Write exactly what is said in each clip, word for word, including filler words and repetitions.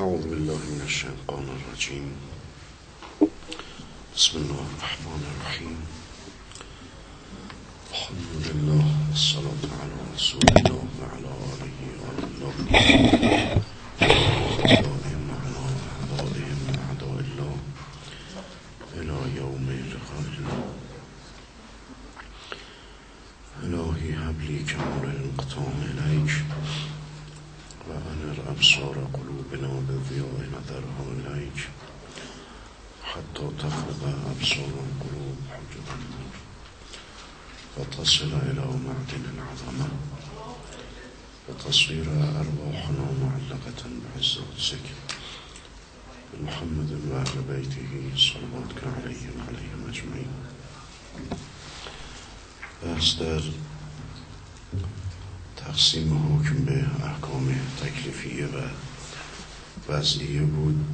اعوذ بالله من الشیطان الرجیم. بسم الله الرحمن الرحیم. الحمد لله والصلاة على رسول الله وعلى آله وآله وأعدائهم وعلى أعدائهم وأعداء الله إلى يوم لقاء الله. إلهي هب لي كمال الانقطاع إليك وأنر أبصار قلوبنا بضياء نظرها إليك حتى تخرج أبصار القلوب حجب النور وتصل إلى معدن العظمة وتصوير أرواحنا معلقة بعز قدسك محمد وأهل بيته صلواتك عليه وعليهم أجمعين. بحث در تقسیم حکم به احکام تکلیفیه و وضعیه بود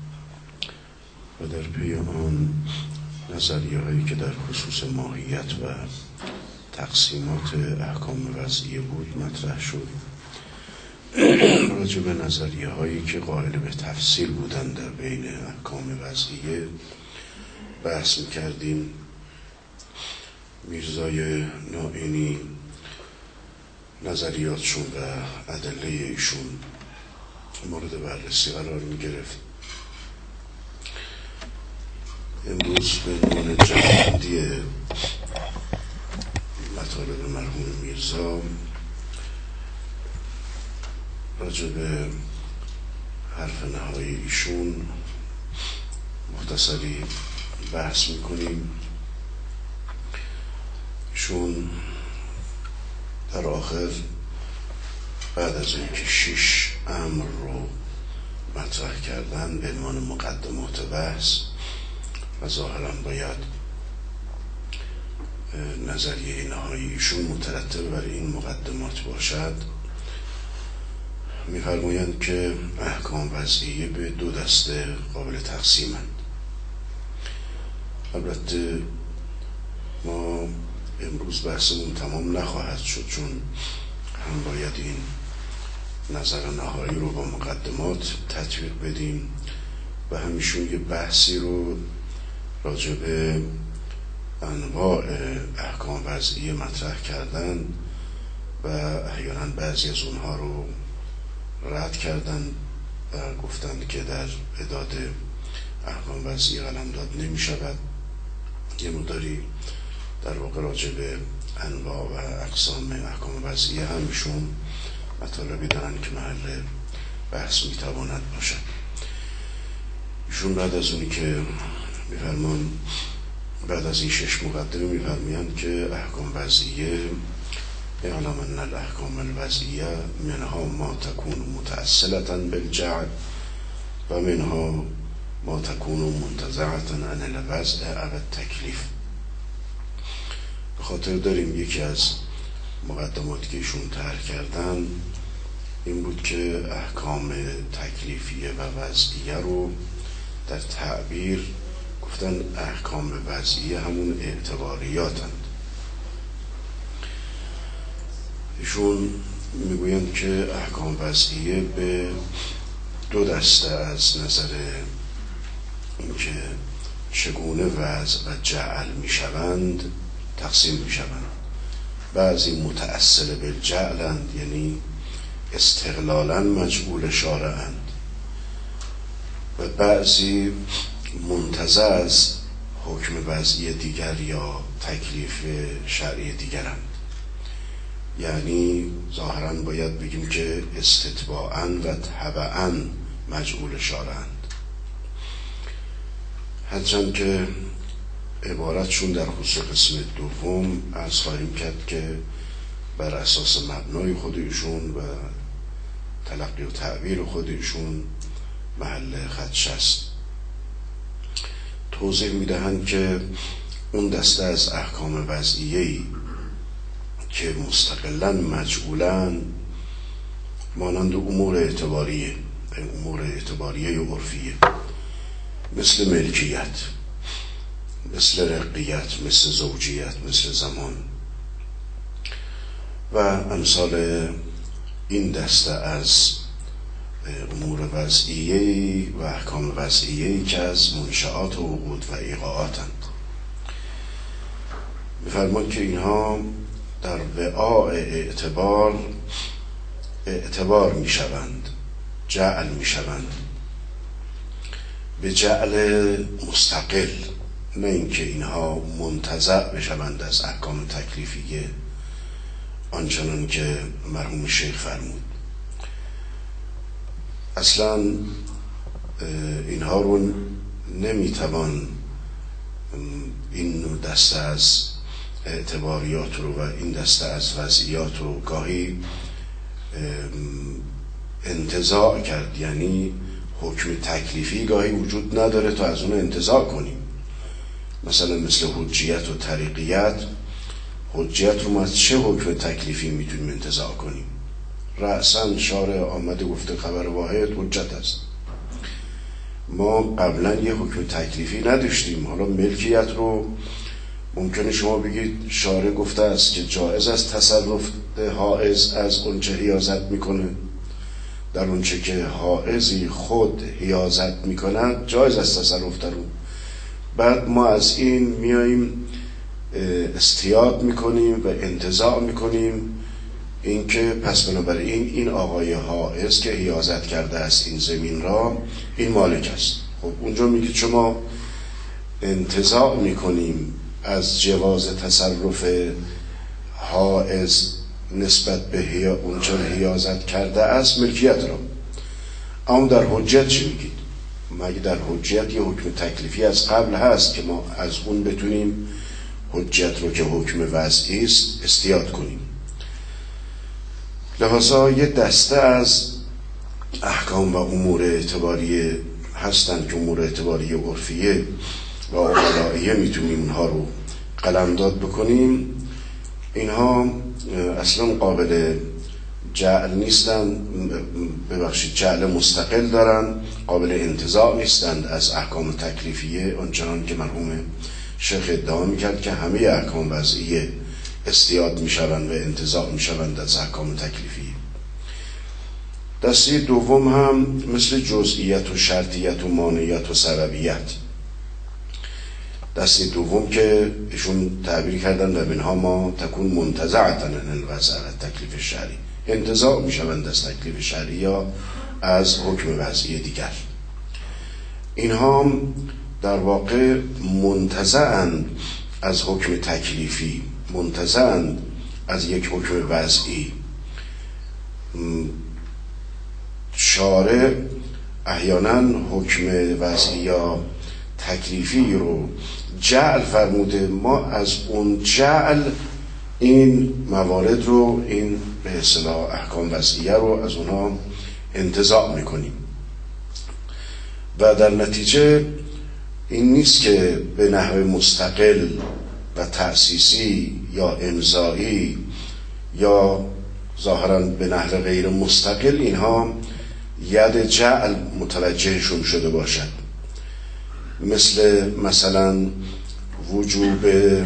و در پی آن نظریه هایی که در خصوص ماهیت و تقسیمات احکام وضعیه بود مطرح شد. راجع به نظریه هایی که قائل به تفصیل بودند در بین احکام وضعیه بحث می‌کردیم. میرزای نائینی نظریاتشون و ادله ایشون مورد بررسی قرار می گرفت. امروز به عنوان جمع‌بندی مطالب مرحوم میرزا راجع به حرف نهایی ایشون مختصری بحث می کنیم. ایشون در آخر بعد از اینکه شش امر رو مطرح کردن به عنوان مقدمات بحث و ظاهرا باید نظریه نهایی ایشون مترتب بر این مقدمات باشد، می‌فرمایند که احکام وضعیه به دو دسته قابل تقسیمند. البته ما امروز بحثمون تمام نخواهد شد، چون هم باید این نظر نهایی رو با مقدمات تطبیق بدیم و همیشون یه بحثی رو راجع به انواع احکام وضعیه مطرح کردن و احیانا بعضی از اونها رو رد کردن و گفتند که در اعداد احکام وضعیه قلمداد نمی شود. یه مقداری در واقع راجع به انواع و اقسام احکام وضعیه همیشون مطالبی دارن که محل بحث میتواند باشد. ایشون بعد از اونی که میفرمان بعد از این شش مقدمه میفرمایند که احکام وضعیه اعلام ان الاحکام الوضعیه منها ما تكون متأصلة بالجعل و منها ما تكون منتزعة عن الوضع او التکلیف. به خاطر داریم یکی از مقدماتی که ایشون طرح کردن این بود که احکام تکلیفیه و وضعیه رو در تعبیر گفتن احکام وضعیه همون اعتباریاتند. ایشون میگویند که احکام وضعیه به دو دسته از نظر اینکه چگونه وضع و جعل میشوند تقسیم میشوند. بعضی متأصل بالجعلند، یعنی استقلالا مجعول شارعند، و بعضی منتزع از حکم وضعی دیگر یا تکلیف شرعی دیگرند. یعنی ظاهرا باید بگیم که استتباعاً و تبعاً مجعول شارعند، هرچند که عبارتشون در خصوص قسم دوم از خواهیم کرد که بر اساس مبنای خودشون و تلقی و تعبیر خودشون محل خدش است. توضیح میدهند که اون دسته از احکام وضعیه‌ای که مستقلاً مجعولن مانند امور اعتباریه امور اعتباریه و عرفیه، مثل ملکیت، مثل رقیت، مثل زوجیت، مثل زمان و امثال این دسته از امور وضعیه و احکام وضعیه که از منشآت و عقود و ایقاعاتند. می‌فرماید که اینها در وعاء اعتبار اعتبار میشوند، جعل میشوند، به جعل مستقل، نه اینکه اینها منتزع بشوند از احکام تکلیفیه آنچنان که مرحوم شیخ فرمود. اصلا اینها رو نمیتوان این دسته از اعتباریات رو و این دسته از وضعیات رو گاهی انتزاع کرد، یعنی حکم تکلیفی گاهی وجود نداره تا از اون انتزاع کنیم. مثلا مثل حجیت و طریقیت، حجیت رو ما از چه حکم تکلیفی میتونیم انتزاع کنیم؟ رأساً شارع آمده گفته خبر واحد حجت است. ما قبلا یه حکم تکلیفی نداشتیم. حالا ملکیت رو ممکنه شما بگید شارع گفته است که جایز است تصرف حائز از اونچه حیازت میکنه، در اونچه که حائزی خود حیازت میکند جایز است تصرف در اون. بعد ما از این میاییم استیاد میکنیم و انتزاع میکنیم اینکه پس بنابراین این آقای حائز که حیازت کرده است این زمین را، این مالک است. خب اونجا میگه شما انتزاع میکنیم از جواز تصرف حائز نسبت به اونچه حیازت کرده است ملکیت را. اما در حجت چی میگید؟ مگه در حجت یه حکم تکلیفی از قبل هست که ما از اون بتونیم حجت رو که حکم وضعی است استیاد کنیم؟ لحاظا یه دسته از احکام و امور اعتباریه هستند که امور اعتباریه عرفیه و عقلائیه میتونیم اونها رو قلمداد بکنیم. اینها اصلا قابل جعل نیستن، ببخشید جعل مستقل دارن، قابل انتزاع نیستند از احکام تکلیفیه، آنچنان که مرحوم شیخ ادعا میکرد که همه احکام وضعیه استیاد میشوند و انتزاع میشوند از احکام تکلیفیه. دسته دوم هم مثل جزئیت و شرطیت و مانعیت و سببیت. دسته دوم که ایشون تعبیر کردن و منها ما تکون منتزعتن الوضع تکلیف شرعی، انتزاع میشوند از تکلیف شرعی یا از حکم وضعی دیگر. اینها در واقع منتزعن از حکم تکلیفی، منتزعن از یک حکم وضعی. شارع احیانا حکم وضعی یا تکلیفی رو جعل فرموده، ما از اون جعل این موارد رو، این به اصطلاح احکام وضعیه رو از اونها انتزاع میکنیم و در نتیجه این نیست که به نحو مستقل و تأسیسی یا امضایی یا ظاهرا به نحو غیر مستقل اینها ید جعل متوجهشون شده باشد. مثل مثلا وجوب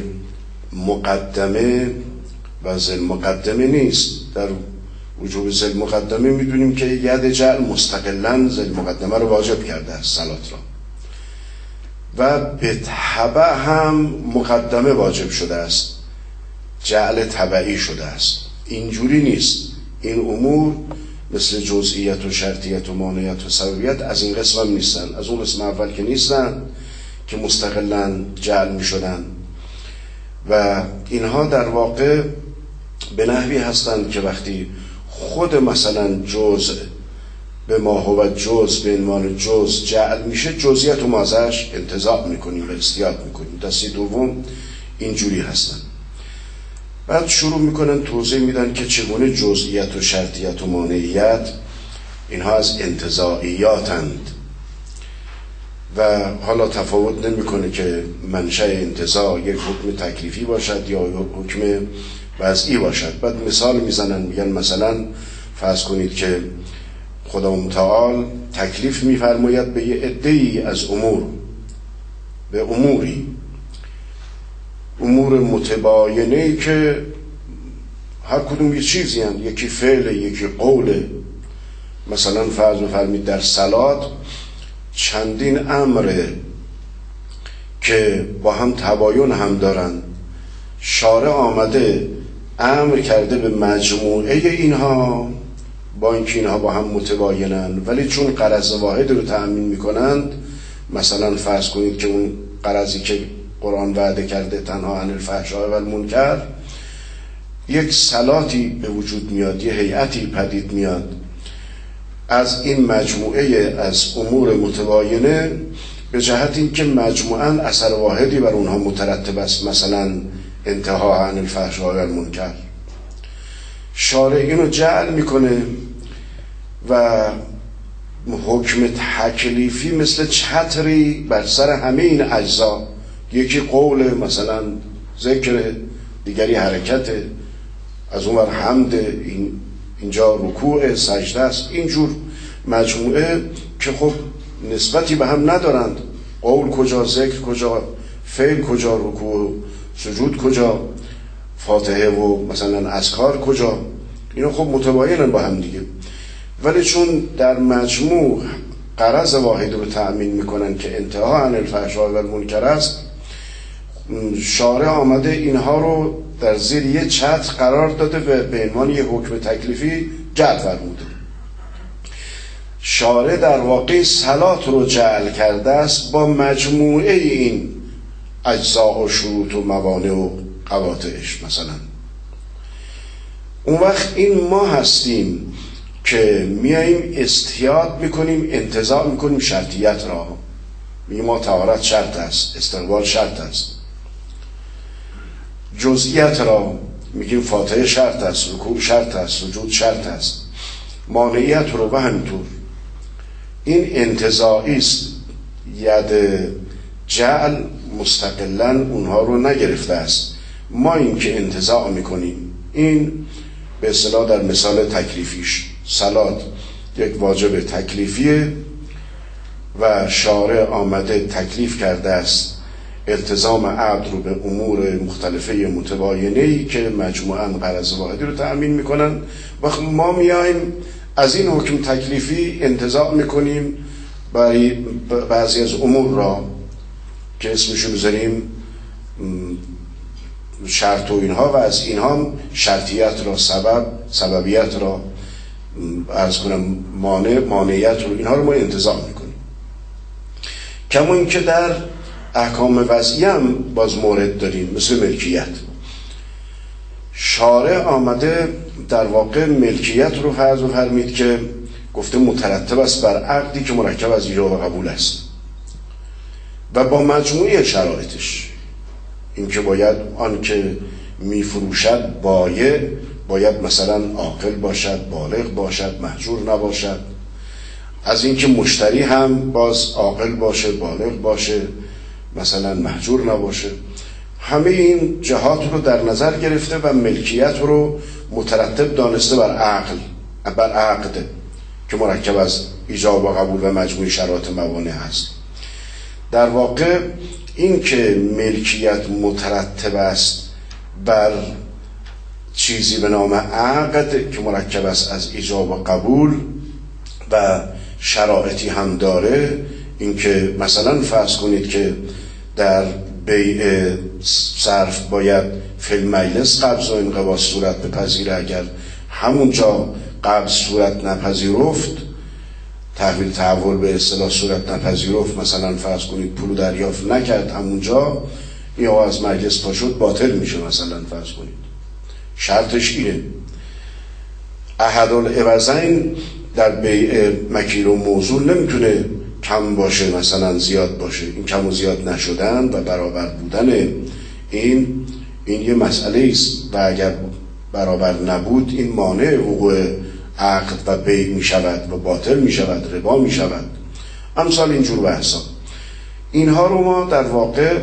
مقدمه و ذل مقدمه نیست. در وجوب ذل مقدمه میدونیم که ید جعل مستقلا ذل مقدمه رو واجب کرده است، صلات را، و به تبع هم مقدمه واجب شده است، جعل تبعی شده است. اینجوری نیست. این امور مثل جزئیت و شرطیت و مانعیت و سببیت از این قسم هم نیستن، از اون قسم اول که نیستن که مستقلا جعل می شدن و اینها در واقع به نحوی هستند که وقتی خود مثلا جزء به ما هو جزء به عنوان جزء جعل میشه، جزئیت و مازش انتزاع میکنیم و استیاد میکنیم. دسته دوم اینجوری هستن. بعد شروع میکنن توضیح میدن که چگونه جزئیت و شرطیت و مانعیت اینها از انتزاعیاتند و حالا تفاوت نمیکنه که منشأ انتزاع یک حکم تکلیفی باشد یا حکم وضعی باشد. بعد مثال میزنن، میگن مثلا فرض کنید که خدا متعال تکلیف میفرماید به یه عده‌ای از امور، به اموری، امور متباینه‌ای که هر کدوم یه چیزی هست، یکی فعل، یکی قول، مثلا فرض بفرمید در صلات چندین امره که با هم تباین هم دارن، شارع آمده امر کرده به مجموعه اینها، با اینکه اینها با هم متباینن ولی چون غرض واحد رو تأمین میکنند، مثلا فرض کنید که اون غرضی که قرآن وعده کرده تنها عن الفحشاء و المنکر، یک صلاتی به وجود میاد، یه هیئتی پدید میاد از این مجموعه از امور متباینه، به جهت اینکه مجموعاً اثر واحدی بر اونها مترتب است، مثلا انتها عن الفحشاء و المنکر. شارع اینو جعل میکنه و حکم تکلیفی مثل چتری بر سر همه این اجزا، یکی قول مثلا ذکر، دیگری حرکت، از اون ور حمد، این اینجا رکوع، سجده است، اینجور مجموعه که خب نسبتی به هم ندارند، قول کجا، ذکر کجا، فعل کجا، رکوع سجود کجا، فاتحه و مثلا اذکار کجا، اینا خب متباینن با هم دیگه، ولی چون در مجموع غرض واحد رو تأمین میکنن که انتها عن الفحشاء و المنکر است، شارع آمده اینها رو در زیر یه چتر قرار داده و به عنوان یه حکم تکلیفی جعل فرموده. شارع در واقع صلات رو جعل کرده است با مجموعه این اجزا و شروط و موانع و قواطعش. مثلا اون وقت این ما هستیم که میاییم استحیاط میکنیم، انتزاع میکنیم شرطیت را، میگیم ما طهارت شرط است، استقبال شرط است، جزئیت را میگیم فاتحه شرط است، رکوع شرط است، سجود شرط است، مانعیت رو و همینطور. این انتزاعی است، ید جعل مستقلاً اونها رو نگرفته است، ما این که انتزاع میکنیم. این به اصطلاح در مثال تکلیفیش، صلات یک واجب تکلیفیه و شارع آمده تکلیف کرده است التزام عبد رو به امور مختلفه متباینه‌ای که مجموعاً غرض واحدی رو تأمین میکنن. وقت ما میایم از این حکم تکلیفی انتزاع میکنیم برای بعضی از امور را که اسمشو میذاریم شرط و اینها، و از اینها شرطیت را، سبب، سببیت را، عرض کنم مانع، مانعیت رو، اینها رو ما انتزاع میکنیم. کما اینکه در احکام وضعی هم باز مورد داریم، مثل ملکیت. شارع آمده در واقع ملکیت رو فرض فرمید که گفته مترتب است بر عقدی که مرکب از ایجاب و قبول است و با مجموعه شرایطش، این که باید آن که میفروشد بایع باید مثلا عاقل باشد، بالغ باشد، مهجور نباشد، از این که مشتری هم باز عاقل باشه، بالغ باشه، مثلا مهجور نباشه. همه این جهات رو در نظر گرفته و ملکیت رو مترتب دانسته بر عقل، بر عقد که مرکب از ایجاب و قبول و مجموعه شرایط موانع هست. در واقع این که ملکیت مترتب است بر چیزی به نام عقد که مرکب است از ایجاب و قبول و شرایطی هم داره، این که مثلا فرض کنید که در بیع صرف باید فی المجلس قبض و انقباض صورت بپذیره، اگر همونجا قبض صورت نپذیرفت، تحویل تحول به اصطلاح صورت نپذیرفت، مثلا فرض کنید پول دریافت نکرد همونجا، یا از مجلس پا شد، باطل میشه. مثلا فرض کنید شرطش اینه. احدالعوضین در بیع مکیل و موزون نمیتونه کم باشه، مثلا زیاد باشه. این کم و زیاد نشدن و برابر بودن این این یه مسئله است و اگر برابر نبود این مانع حقوق عقد و بیع می شود و باطل می شود، ربا می شود، امثال اینجور بحثا. اینها رو ما در واقع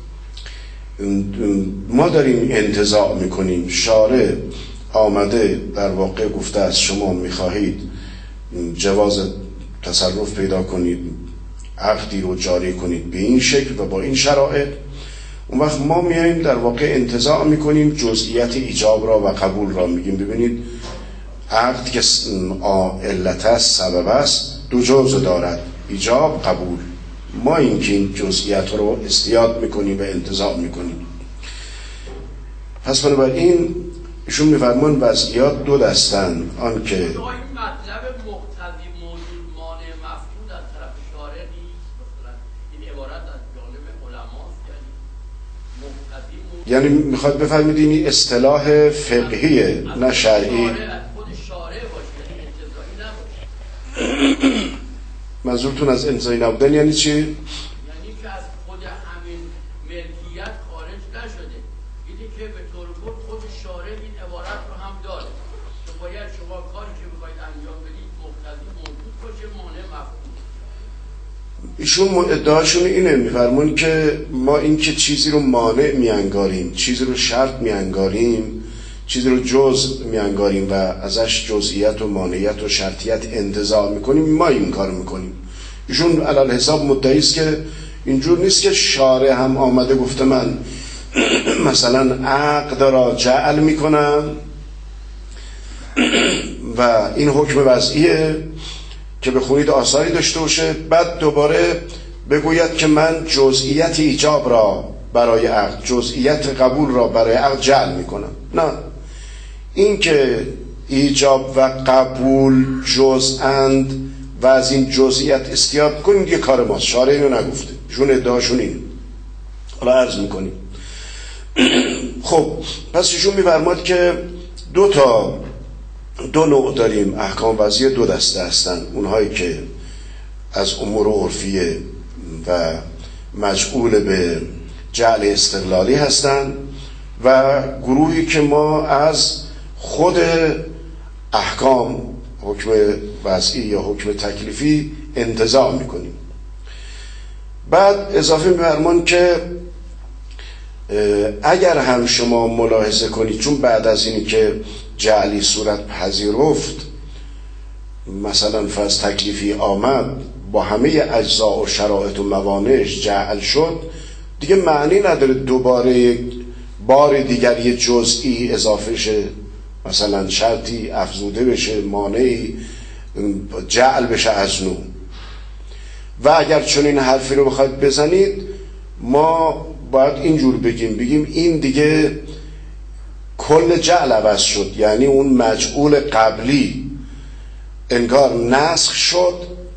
ما داریم انتزاع می کنیم. شارع آمده در واقع گفته است شما می خواهید جواز تصرف پیدا کنید، عقدی رو جاری کنید به این شکل و با این شرایط. اون وقت ما میاییم در واقع انتزاع میکنیم جزئیات ایجاب را و قبول را، میگیم ببینید عقد که علت است، سبب است، دو جزء دارد، ایجاب قبول. ما این که این جزئیات رو استیاد میکنیم و انتزاع میکنیم. پس بنابراین ایشون میفرمان وضعیات دو دستن، آن که این مطلب مقتضی موجود مانع مفقود از طرف شارع نیست، مثلا این عبارت از جانب علماست، یعنی مقتضی موجود، یعنی میخواد بفرمید این اصطلاح فقهیه نه شرعی. خود شارع باشه، یعنی انتزاعی نباشه. منظورتون از انتزاعی نبودن یعنی چی؟ یعنی که از خود همین ملکیت خارج نشده، اینی که به طور کل خود شارع این عبارت رو هم داره که باید شما کاری که بخواید انجام بدید مقتضی موجود باشه، مانع مفقود. ایشون ادعاشون اینه، میفرمون که ما این که چیزی رو مانع میانگاریم، چیزی رو شرط میانگاریم، چیزی رو جزء میانگاریم و ازش جزئیت و مانعیت و شرطیت انتزاع میکنیم، ما این کار میکنیم. ایشون علل حساب مدعی است که اینجور نیست که شارع هم آمده گفته من مثلا عقد را جعل میکنم و این حکم وضعیه که بخونید آثاری داشته باشه، بعد دوباره بگوید که من جزئیت ایجاب را برای عقد، جزئیت قبول را برای عقد جعل میکنم. نه، این که ایجاب و قبول جزءاند و از این جزئیت استیاب کنیم یه کار ماست، شارع اینو نگفته، چون ادعاشون اینه. حالا عرض میکنیم. خب پس ایشون میفرماد که دو تا دو نوع داریم، احکام وضعی دو دسته هستن، اونهایی که از امور عرفیه و مجعول به جعل استقلالی هستن و گروهی که ما از خود احکام حکم وضعی یا حکم تکلیفی انتزاع میکنیم. بعد اضافه می‌فرمان که اگر هم شما ملاحظه کنید، چون بعد از اینی که جعلی صورت پذیرفت، مثلا فرض تکلیفی آمد با همه اجزا و شرایط و موانعش جعل شد، دیگه معنی نداره دوباره بار دیگر یه جزئی اضافه شه، مثلا شرطی افزوده بشه، مانعی جعل بشه از نو. و اگر چون این حرفی رو بخواید بزنید، ما باید اینجور بگیم بگیم این دیگه کل جعل عوض شد، یعنی اون مجعول قبلی انگار نسخ شد.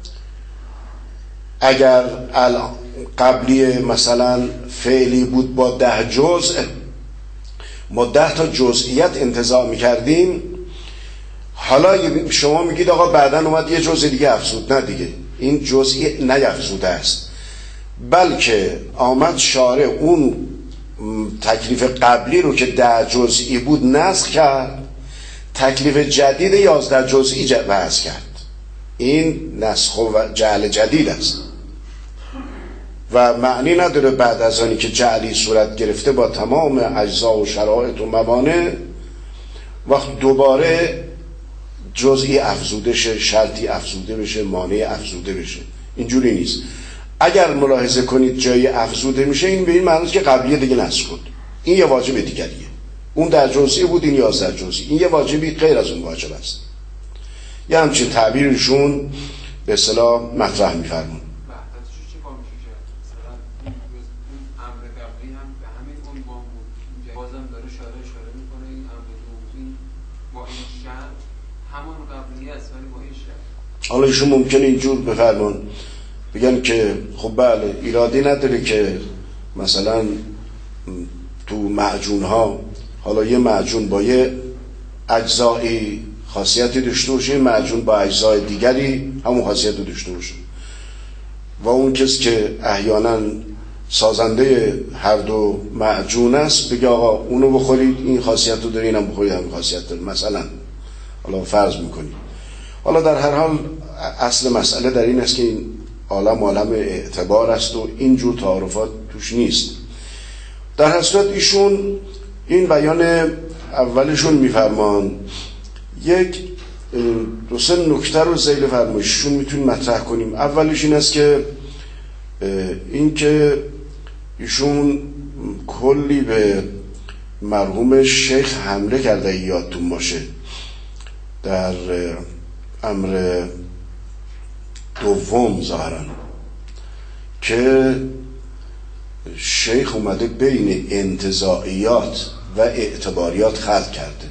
اگر قبلی مثلا فعلی بود با ده جزء، ما ده تا جزئیت انتزاع میکردیم، حالا شما میگید آقا بعداً اومد یه جزء دیگه افزود. نه دیگه، این جزئی نیفزوده است، بلکه آمد شارع اون تکلیف قبلی رو که ده جزئی بود نسخ کرد، تکلیف جدید یازده جزئی وضع کرد. این نسخ و جعل جدید است و معنی نداره بعد از آنی که جعلی صورت گرفته با تمام اجزا و شرایط و موانع وقت دوباره جزئی افزوده شه، شرطی افزوده بشه، مانع افزوده بشه. اینجوری نیست. اگر ملاحظه کنید جایی افزوده میشه، این به این معنی که قبلیه دیگه نسخ شد، این یه واجب دیگریه. اون در جزئی بود، این یازده جزئی، این یه واجبی غیر از اون واجب است. یه همچین تعبیرشون به اصطلاح مطرح میفرمون. حالا ایشون ممکنه اینجور بفرمون، بگن که خب بله ایرادی نداره که مثلا تو معجون ها، حالا یه معجون با یه اجزایی خاصیتی داشته باشه، معجون با اجزای دیگری همون خاصیت رو داشته باشه، و اون کسی که احیانا سازنده هر دو معجون است بگه آقا اونو بخورید این خاصیت رو داره، اینم بخورید همین خاصیت داره، مثلا حالا فرض میکنیم. حالا در هر حال اصل مسئله در این است که این عالم عالم اعتبار است و اینجور تعارفات توش نیست. در هر صورت ایشون این بیان اولشون میفرمان، یک دو سه نکته رو ذیل فرمایششون میتونیم مطرح کنیم. اولش این است که این که ایشون کلی به مرحوم شیخ حمله کرده، یادتون باشه در امر دوم ظاهرا که شیخ اومده بین انتزاعیات و اعتباریات خلط کرده.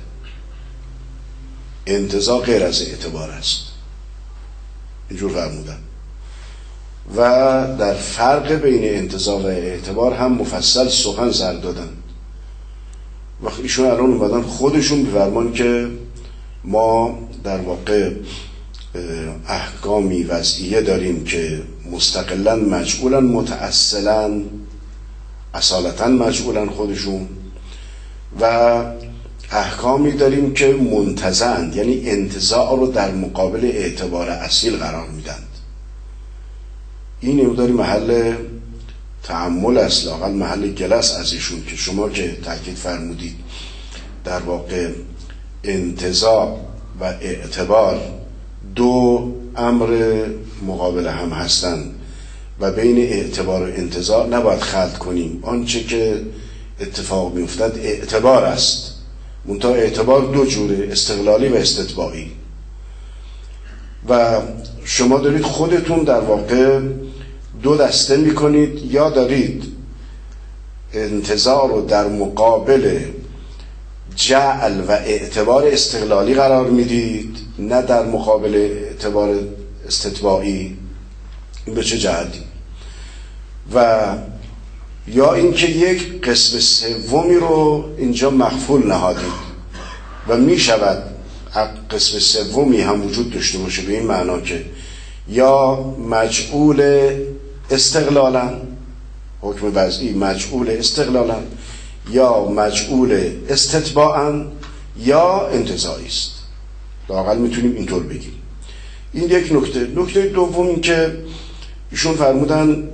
انتزاع غیر از اعتبار است، اینجور فرمودن، و در فرق بین انتزاع و اعتبار هم مفصل سخن سر دادن. وقتی ایشون الان اومدن خودشون بفرمان که ما در واقع احکامی وضعیه داریم که مستقلا مجعولن، متأصلا اصالتا مجعولن خودشون، و احکامی داریم که منتزعن، یعنی انتزاع رو در مقابل اعتبار اصیل قرار میدند. این مقداری محل تأمل است، لااقل محل گلس از ایشون که شما که تاکید فرمودید در واقع انتزاع و اعتبار دو امر مقابل هم هستند و بین اعتبار و انتزاع نباید خلط کنیم. آنچه که اتفاق میافتد اعتبار است، منتها اعتبار دو جوره، استقلالی و استتباعی، و شما دارید خودتون در واقع دو دسته میکنید. یا دارید انتزاع رو در مقابل جعل و اعتبار استقلالی قرار میدید، نه در مقابل اعتبار استتباعی. این به چه جهتی؟ و یا اینکه یک قسم سومی رو اینجا مخفول نهادید و میشود قسم سومی هم وجود داشته باشه، به این معنا که یا مجعول استقلالا، حکم وضعی مجعول استقلالا، یا مجعول استتباعا، یا انتزاعی است. لااقل میتونیم اینطور بگیم. این یک نکته. نکته دوم این که ایشون فرمودن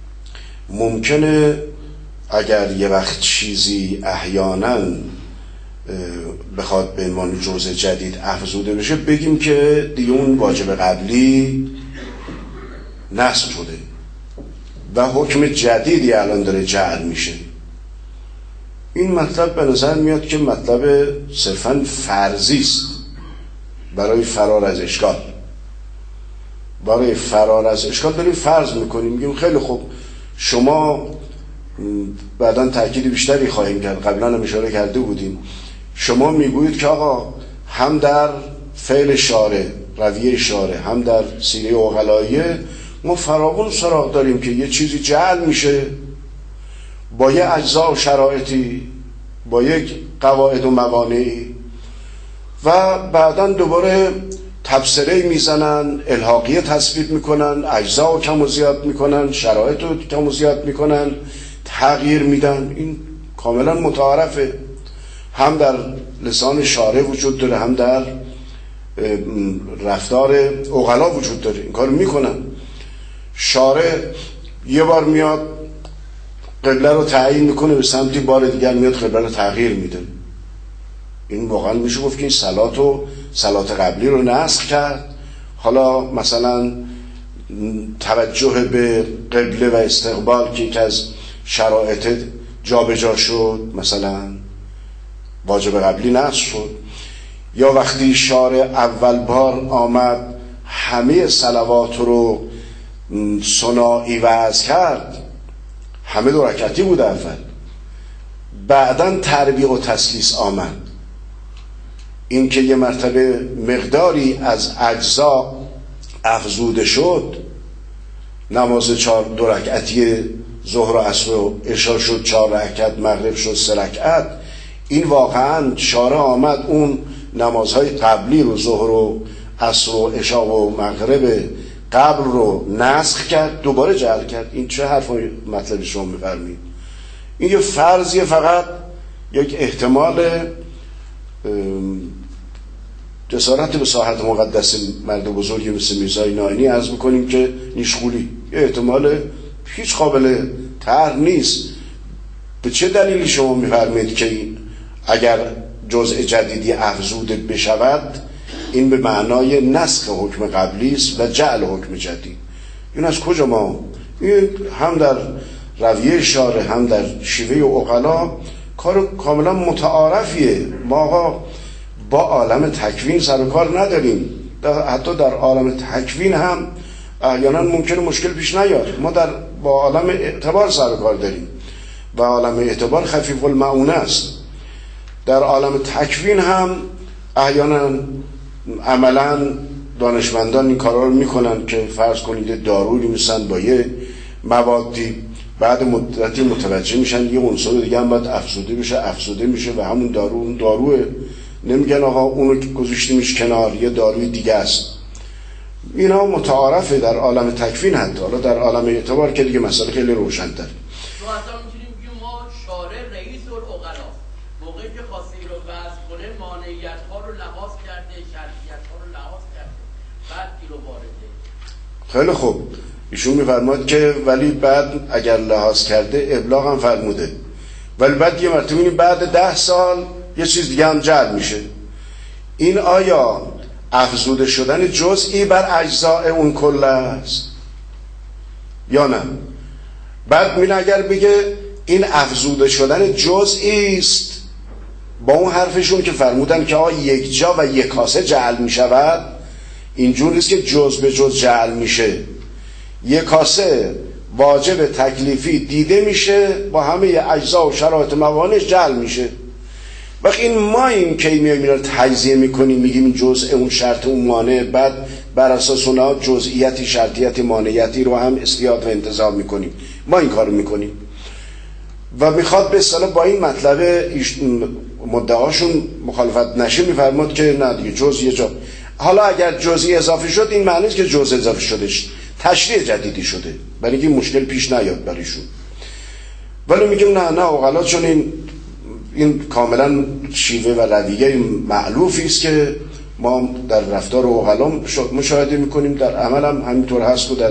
ممکنه اگر یه وقت چیزی احیانا بخواد به عنوان جزء جدید افزوده بشه، بگیم که دیگه اون واجب قبلی نصب شده و حکم جدیدی الان داره جعل میشه. این مطلب به نظر میاد که مطلب صرفاً فرضی است برای فرار از اشکال. برای فرار از اشکال داریم فرض میکنیم، میگیم خیلی خوب شما، بعداً تأکید بیشتری خواهیم کرد، قبلا هم اشاره کرده بودیم، شما میگویید که آقا هم در فعل شارع، رویه شارع، هم در سیره عقلاییه ما فراوان سراغ داریم که یه چیزی جعل میشه با یه اجزا و شرایطی، با یک قواعد و موانعی، و بعداً دوباره تبصره میزنن، الحاقیه تثبیت میکنن، اجزا رو کم و زیاد میکنن، شرایط رو کم و زیاد میکنن، تغییر میدن. این کاملا متعارفه، هم در لسان شارع وجود داره، هم در رفتار عقلا وجود داره، این کار میکنن. شارع یه بار میاد قبله رو تعیین میکنه به سمتی، بار دیگر میاد قبله رو تغییر میده. این واقعا میشه گفت که این صلات و صلات قبلی رو نسخ کرد. حالا مثلا توجه به قبله و استقبال که یک از شرایط جابجا شد، مثلا واجب قبلی نسخ شد. یا وقتی شارع اول بار آمد همه صلوات رو ثنایی وضع کرد، همه دو رکعتی بود اول، بعداً تربیع و تسلیس آمد. این که یه مرتبه مقداری از اجزا افزوده شد، نماز چهار دو رکعتی ظهر و عصر و عشا شد چهار رکعت، مغرب شد سه رکعت. این واقعاً شارع آمد اون نمازهای قبلی رو، ظهر و عصر و عشا و مغرب قبل رو نسخ کرد، دوباره جعل کرد. این چه حرف مطلب شما میفرمید؟ این یه فرضیه، فقط یک احتمال جسارت به ساحت مقدس مرد بزرگی مثل میرزای نائینی عرض میکنیم که نیشخولی، یه احتمال هیچ قابل طرح نیست. به چه دلیلی شما میفرمید که این اگر جزء جدیدی افزوده بشود این به معنای نسخ حکم قبلی است و جعل حکم جدید؟ این از کجا ما؟ این هم در رویه شارع هم در شیوه عقلا کار کاملا متعارفیه. ما آقا با عالم تکوین سر و کار نداریم. حتی در عالم تکوین هم احیانا ممکنه مشکل پیش نیاد. ما در با عالم اعتبار سر و کار داریم و عالم اعتبار خفیف المعونه است. در عالم تکوین هم احیانا عملا دانشمندان این کارا رو میکنن که فرض کنید دارویی میسن با یه موادی، بعد مدتی متوجه میشن یه عنصر دیگه هم باید افزوده بشه، افزوده میشه و همون دارو اون داروه. نمیگن آقا اونو گذاشتیمش کنار، یه داروی دیگه است. اینا متعارفه در عالم تکوین. حتی حالا در عالم اعتبار که دیگه مسئله خیلی روشن‌تر. ما اصلا میتونیم بگیم ما شارع رئیس العقلا موقعی که خواسته رو وضع کنه مانعیت ها رو لحاظ کرده، شرطیت ها رو لحاظ کرده، بعد این رو وارده. خیلی خوب. ایشون میفرماد که ولی بعد اگر لحاظ کرده ابلاغ هم فرموده، ولی بعد یه مرتبه بعد ده سال یه چیز دیگه هم جلب میشه. این آیا افزوده شدن جزئی بر اجزاء اون کل است یا نه؟ بعد میگه اگر بگه این افزوده شدن جزئی است، با اون حرفشون که فرمودن که آ یک جا و یک کاسه جعل میشود، اینجور نیست که جز به جز جعل میشه. یک کاسه واجب تکلیفی دیده میشه، با همه اجزا و شرایط موانعش جعل میشه. وقتی این ما این که میایم اینا رو تجزیه میکنیم، میگیم این جزء اون شرط اون مانع، بعد بر اساس اونها جزئیاتی شرطیتی مانعیتی رو هم استیاد و انتظام میکنیم. ما این کارو میکنیم و میخواد به اصطلاح با این مطلب مدعاشون مخالفت نشه، میفرماد که نه دیگه جزء یه جا. حالا اگر جزئی اضافه شد این معنی است که جزء اضافه شدش، تشریع جدیدی شده، برای اینکه مشکل پیش نیاد برایشون. ولی میگیم نه نه عقلا، چون این این کاملا شیوه و رویه مألوفی است که ما در رفتار عقلا مشاهده میکنیم، در عمل هم همینطور هست و در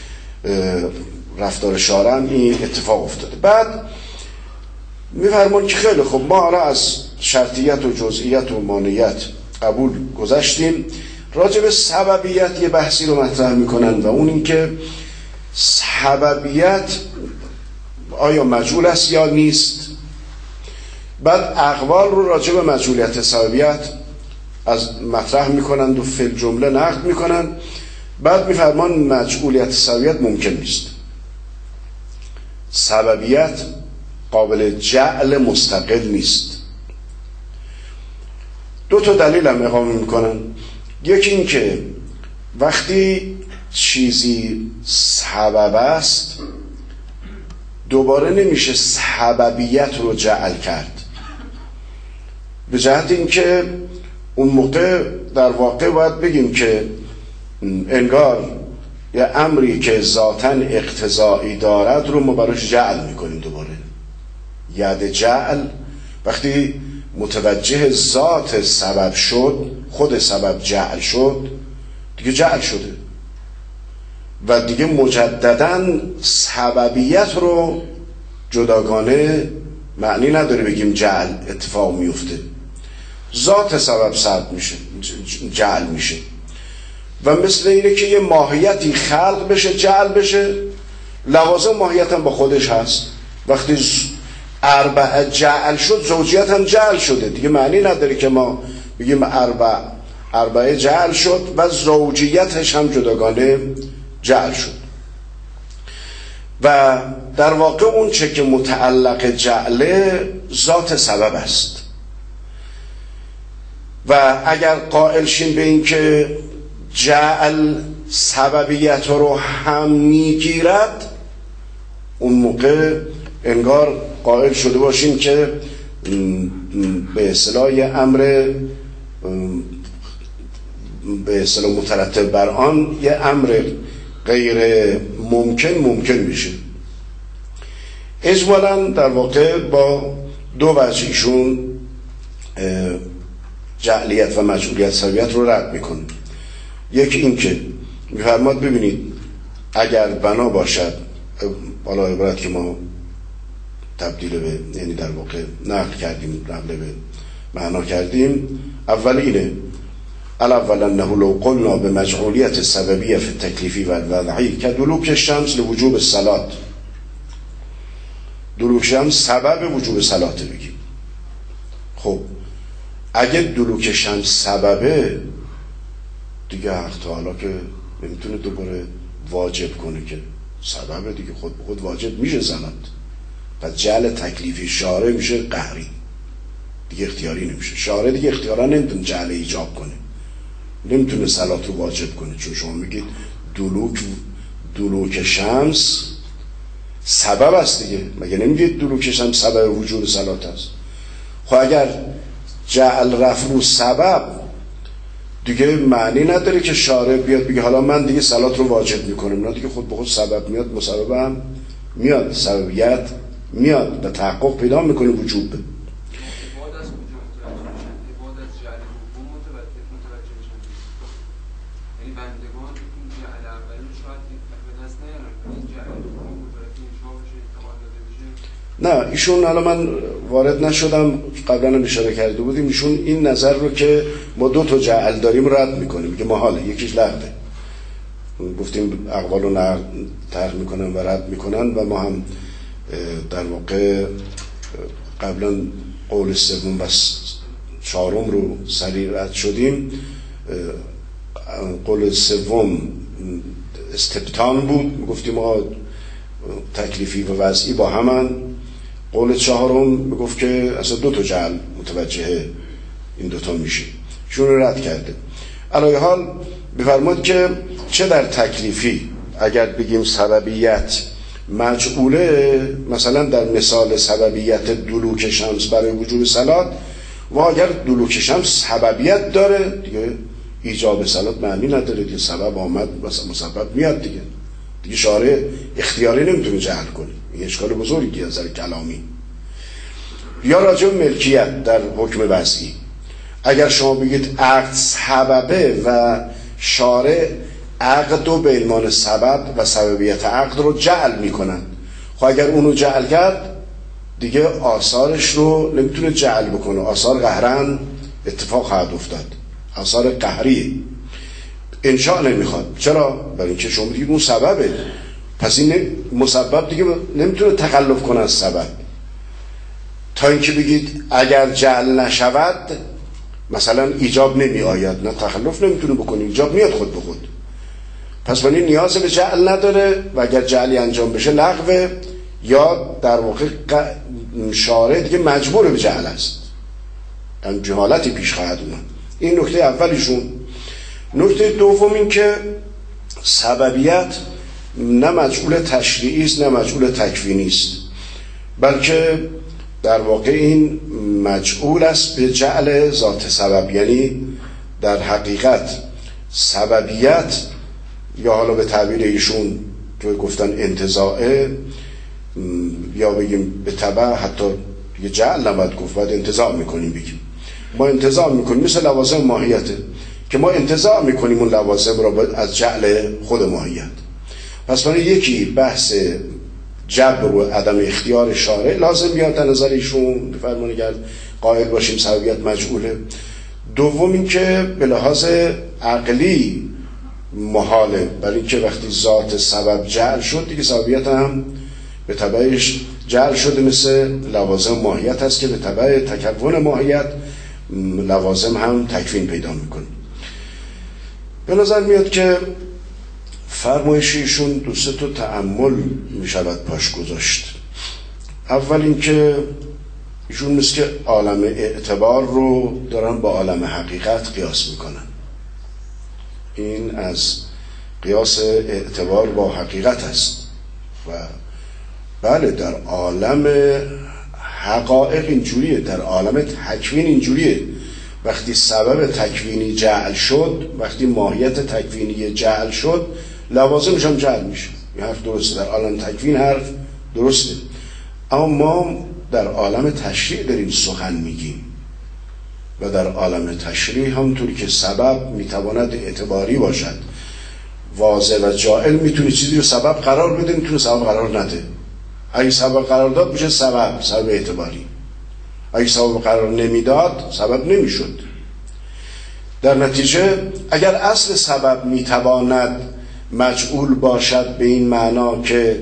رفتار شارع هم این اتفاق افتاده. بعد میفرمان که خیلی خب ما را از شرطیت و جزئیت و مانعیت قبول گذشتیم، راجع به سببیت یه بحثی رو مطرح میکنن و اون این که سببیت آیا مجهول است یا نیست. بعد اقوال رو راجع به مجهولیت سببیت از مطرح میکنند و فی الجمله نقد میکنند. بعد میفرمان مجهولیت سببیت ممکن نیست، سببیت قابل جعل مستقل نیست. دو تا دلیل هم اقامه میکنن. یکی این که وقتی چیزی سبب است دوباره نمیشه سببیت رو جعل کرد، به جهت اینکه اون موقع در واقع باید بگیم که انگار یه امری که ذاتاً اقتضایی دارد رو ما براش جعل میکنیم دوباره. ید جعل وقتی متوجه ذات سبب شد، خود سبب جعل شد، دیگه جعل شده و دیگه مجدداً سببیت رو جداگانه معنی نداره بگیم جعل اتفاق میفته. ذات سبب سبب میشه، جعل میشه. و مثل اینه که یه ماهیتی خلق بشه جعل بشه، لوازم ماهیت هم با خودش هست. وقتی اربع جعل شد زوجیت هم جعل شده، دیگه معنی نداره که ما بگیم اربع اربعه جعل شد و زوجیتش هم جداگانه جعل شد. و در واقع اون چه که متعلق جعله ذات سبب است. و اگر قائل شین به این که جعل سببیت رو هم میگیرد، اون موقع انگار قائل شده باشیم که به اصطلاح امر به اصطلاح مترتب بر آن یه امر غیر ممکن ممکن میشه. اجمالاً در واقع با دو وجه ایشون جعلیت و مجهولیت سببیت رو رد میکنه. یکی این که میفرماد ببینید اگر بنا باشد، بالا عبارت که ما تبدیل به یعنی در واقع نقل کردیم قبل به معنا کردیم، اول اینه الاول انه لو قلنا بمجعولیت سببیه فی التکلیفی و الوضعی که دلوک الشمس لوجوب الصلاة، دلوک شمس سبب وجوب صلاة بگیم. خب اگه دلوک شمس سببه دیگه حق تعالی که نمیتونه دوباره واجب کنه که سببه دیگه، خود به خود واجب میشه صلات. پس جعل تکلیفی شارع میشه قهری دیگه، اختیاری نمیشه. شارع دیگه اختیارا نمیتونه جعل ایجاب کنه، نمیتونه صلات رو واجب کنه، چون شما میگید دلوک دلوک شمس سبب است دیگه، مگه نمیگید دلوک شمس سبب وجود صلات است؟ خب اگر جعل رفع رو سبب دیگه معنی نداره که شارع بیاد بگه حالا من دیگه صلات رو واجب میکنم، نه دیگه خود به خود سبب میاد، مسبب هم میاد، سببیت میاد و تحقق پیدا میکنه وجوب. نه ایشون، حالا من وارد نشدم، قبلا هم اشاره کرده بودیم، ایشون این نظر رو که ما دو تا جعل داریم رد میکنیم، میگه محاله، یکیش لغوه. گفتیم اقوال رو طرح میکنن و رد میکنن و ما هم در واقع قبلا قول سوم و چهارم رو سریع رد شدیم. قول سوم استبطان بود، گفتیم ما تکلیفی و وضعی با همن. قول چهارم میگفت که اصلا دو تا جعل متوجه این دوتا میشه، شون رو رد کرده. علاوه حال بفرماد که چه در تکلیفی اگر بگیم سببیت مجعوله، مثلا در مثال سببیت دلوک شمس برای وجوب صلات، و اگر دلوک شمس سببیت داره دیگه ایجاب صلات معنی نداره دیگه، سبب آمد مسبب میاد دیگه، دیگه شارع اختیاری نمیتونه جعل کنه. این اشکال بزرگی از نظر کلامی. یا راجع به ملکیت در حکم وضعی، اگر شما بگید عقد سببه و شارع عقد و به عنوان سبب و سببیت عقد رو جعل میکنن، خب اگر اونو جعل کرد دیگه آثارش رو نمیتونه جعل بکنه، آثار قهرن اتفاق خواهد افتاد، آثار قهری انشاء نمیخواد. چرا؟ برای اینکه شما بگید اون سببه، پس این مسبب دیگه نمیتونه تخلف کنه از سبب. تا اینکه بگید اگر جعل نشود مثلا ایجاب نمی آید، نه تخلف نمیتونه بکنه، ایجاب میاد خود به خود. پس من نیاز به جعل نداره و اگر جعلی انجام بشه لغوه، یا در واقع شارع دیگه مجبور به جعل است، یعنی جهالتی پیش خواهد اومد. این نکته اولیشون. نکته دوم این که سببیت نه مجعول تشریعی است نه مجعول تکوینی است، بلکه در واقع این مجعول است به جعل ذات سبب. یعنی در حقیقت سببیت، یا حالا به تعبیر ایشون که گفتن انتزاعه، یا بگیم به تبع، حتی یه جعل نباید گفت، باید انتزاع میکنیم. بگیم ما انتزاع میکنیم، مثل لوازم ماهیته که ما انتزاع میکنیم اون لوازم را از جعل خود ماهیت. پس برای یکی بحث جبر و عدم اختیار شارع لازم بیاد در نظر ایشون، بفرمایید اگر قائل باشیم سببیت مجعوله. دوم این که به لحاظ عقلی محاله، برای اینکه وقتی ذات سبب جعل شد دیگه سببیت هم به تبعش جعل شده، مثل لوازم ماهیت هست که به تبع تکون ماهیت لوازم هم تکوین پیدا میکنه. به نظر میاد که فرمایشیشون دو سه تا تأمل میشود پاش گذاشت. اول اینکه ایشون مثل که عالم اعتبار رو دارن با عالم حقیقت قیاس میکنن. این از قیاس اعتبار با حقیقت است و بله در عالم حقایق اینجوریه، در عالم تکوین اینجوریه. وقتی سبب تکوینی جعل شد، وقتی ماهیت تکوینی جعل شد، لوازمش هم جعل میشه. این حرف درسته، در عالم تکوین حرف درسته. اما ما در عالم تشریع داریم سخن میگیم و در عالم تشریع همونطوری که سبب میتواند اعتباری باشد، واضح و جائل میتونه چیزی رو سبب قرار بده، میتونه سبب قرار نده. اگه سبب قرار داد میشه سبب، سبب اعتباری. اگه سبب قرار نمیداد سبب نمیشد. در نتیجه اگر اصل سبب میتواند مجعول باشد به این معنا که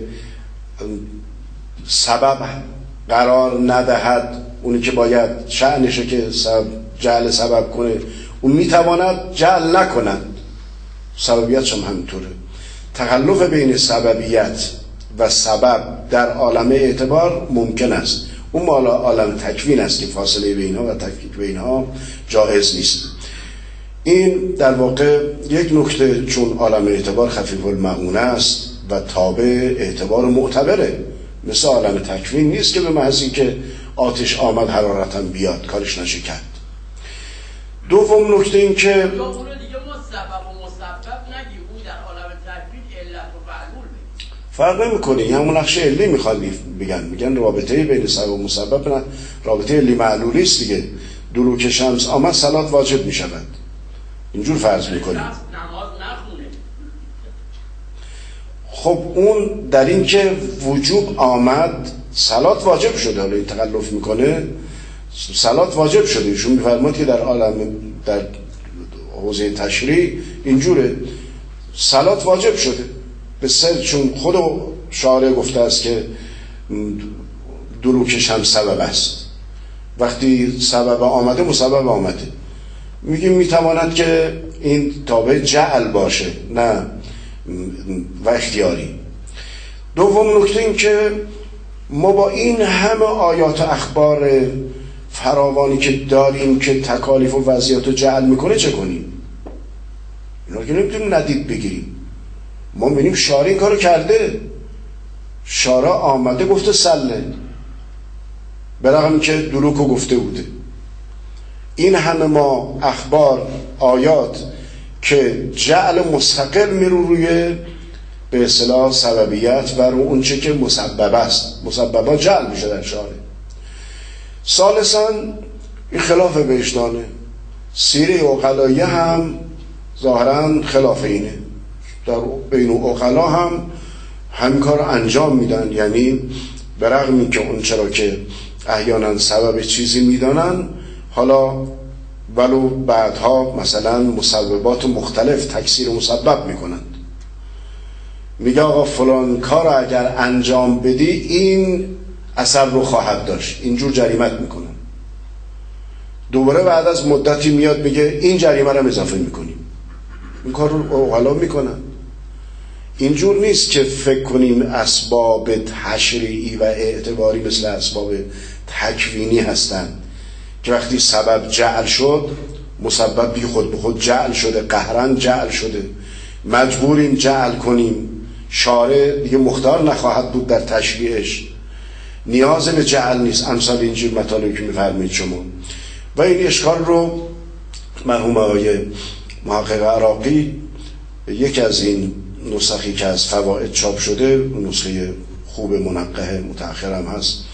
سبب قرار ندهد اونی که باید شأنشه که سبب جعل سبب کنه، اون میتواند جعل نکند. سببیت هم همینطوره. تخلف بین سببیت و سبب در عالم اعتبار ممکن است، اون مال عالم تکوین است که فاصله بینها و تفکیک بینها جایز نیست. این در واقع یک نکته، چون عالم اعتبار خفیف المعونه است و تابع اعتبار معتبره، مثل عالم تکوین نیست که به محض اینکه آتش آمد حرارتاً بیاد کارش نشه کرد. دوم نکته این که یا اونو دیگه ما سبب و مسبب نگیم، اون در عالم تکوین علت و معلول بگیم. فرق نمی‌کنه، همون نقش علی میخواد بگن، میگن رابطه بین سبب و مسبب نه، رابطه علی معلولی است دیگه. دلوک شمس آمد صلات واجب میشود، اینجور فرض میکنیم. نماز نخونه. خب اون در این که وجوب آمد صلات واجب شده، حالا این تخلف میکنه، صلات واجب شده. ایشون میفرماد که در عالم در حوزه تشریع اینجوره، صلات واجب شده به سر، چون خود شارع گفته است که دلوک شمس سبب است. وقتی سبب آمده مسبب آمده، میگیم میتواند که این تابع جعل باشه نه و اختیاری. دوم نکته این که ما با این همه آیات و اخبار فراوانی که داریم که تکالیف و وضعیت رو جعل میکنه چه کنیم؟ اینا که نمیتونیم ندید بگیریم. ما میبینیم شارع این کارو کرده، شارع آمده گفته سله، برغم که دروکو گفته بوده. این همه ما اخبار آیات که جعل مستقل میرو روی به اصطلاح سببیت و رو اون چه که مسبب است، مسببا جعل میشه در شارع. ثالثاً این خلاف وجدانه، سیره عقلایه هم ظاهراً خلاف اینه، در بین عقلا هم همین کار انجام میدن، یعنی برغم این که اون چرا که احیانا سبب چیزی میدانن، حالا ولو بعدها مثلا مسببات مختلف تکثیر مسبب میکنند. میگه آقا فلان کار اگر انجام بدی این اثر رو خواهد داشت، اینجور جریمت میکنن. دوباره بعد از مدتی میاد میگه این جریمه رو اضافه میکنیم. این کار رو عقلا میکنن. اینجور نیست که فکر کنیم اسباب تشریعی و اعتباری مثل اسباب تکوینی هستند که وقتی سبب جعل شد مسبب بی خود به خود جعل شده، قهرن جعل شده، مجبوریم جعل کنیم، شارع دیگه مختار نخواهد بود در تشریعش، نیاز به جعل نیست. امثال اینجور مطالبی که میفرمایید شما. و این اشکال رو مرحوم آقای محقق عراقی یکی از این نسخی که از فوائد چاپ شده، نسخه خوب منقح متأخر هم هست،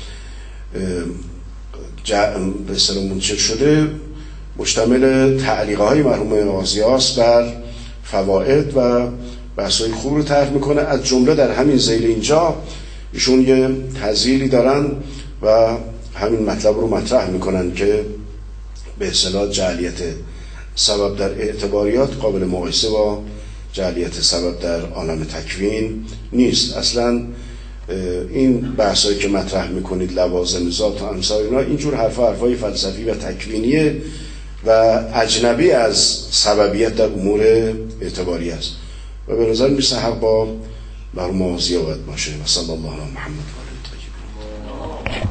به اصطلاح منتشر شده، مشتمل تعلیقه های مرحوم قاضیاس بر فوائد و بحث‌های خوب رو طرح میکنه. از جمله در همین ذیل اینجا ایشون یه تذیلی دارن و همین مطلب رو مطرح میکنن که به اصطلاح جعلیت سبب در اعتباریات قابل مقایسه با جعلیت سبب در عالم تکوین نیست. اصلا این بحثایی که مطرح میکنید لوازم ذات و امثال اینا، اینجور حرفا حرفای فلسفی و تکوینیه و اجنبی از سببیت در امور اعتباری است و به نظر میسه حق با بر موازیه باید باشه. و صلی الله علی محمد.